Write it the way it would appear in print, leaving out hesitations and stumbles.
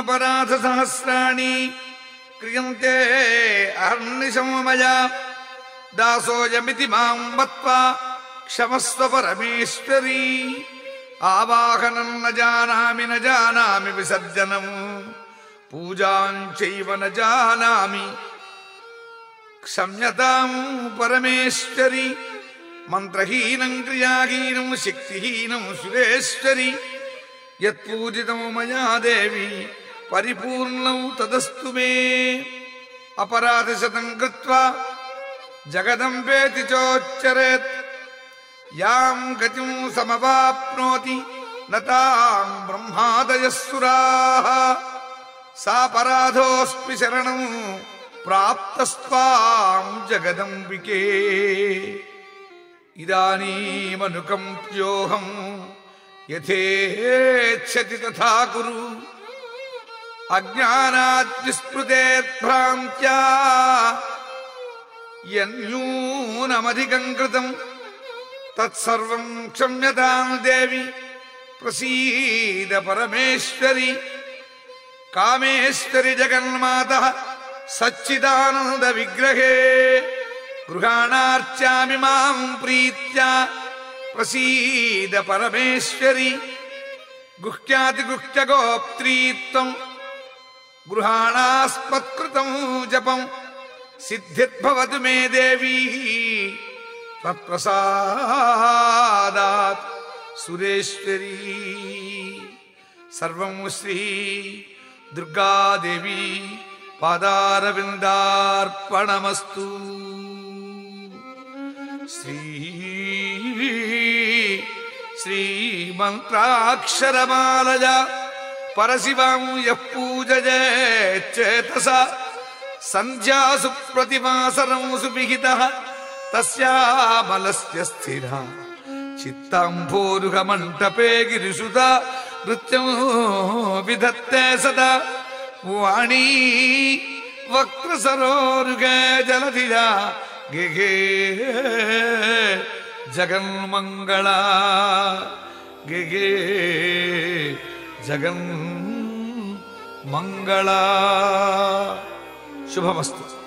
अपराध सहस्राणि क्रियन्ते अहर्निशं मया दासोऽयमिति मां मत्वा क्षमस्व परमेश्वरी आवाहनं न जानामि विसर्जनं पूजां चैव न जानामि क्षम्यतां परमेश्वरी मंत्रहीनं क्रियाहीनं शक्तिहीनं सुरेश्वरी यत्पूजितं मया देवी परिपूर्णं तदस्तु मे अपराधशतं कृत्वा जगदम्बेति चोच्चरेत् यां गतिं समवाप्नोति न तां ब्रह्मादयः सुराः सापराधोऽस्मि शरणं प्राप्तस्त्वां जगदम्बिके इदानीमनुकम्प्योऽहं यथेच्छति तथा कुरु अज्ञानाद्विस्मृतेर्भ्रान्त्या यन्यूनमधिकं कृतं तत्सर्वं क्षम्यतां देवी प्रसीद परमेश्वरी कामेश्वरि जगन्मातः सच्चिदानंद विग्रहे गृहाणार्चामि मां प्रीत्या प्रसीद परमेश्वरी गुह्यातिगुह्यगोप्त्रीत्वं गृहाणास्मत्कृतं जपं सिद्धिर्भवतु मे देवी तत्प्रसादात् सुरेश्वरी सर्वं श्री दुर्गा देवी पादारविन्दार्पणमस्तु श्रीमन्त्राक्षरमालया परशिवं यः पूजयेच्चेतसा सन्ध्यासु प्रतिमासरं सुविहितः तस्यामलस्य स्थिरा चित्ताम्भोरुहमण्टपे गिरिसुता नृत्यं विधत्ते सदा वाणी वक्रसरोरुगे जलधिया गे जगन्मंगला गे जगन्मंगला शुभमस्तु।